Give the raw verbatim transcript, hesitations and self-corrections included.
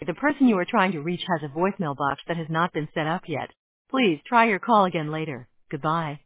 the person you are trying to reach has a voicemail box that has not been set up yet. Please try your call again later. Goodbye.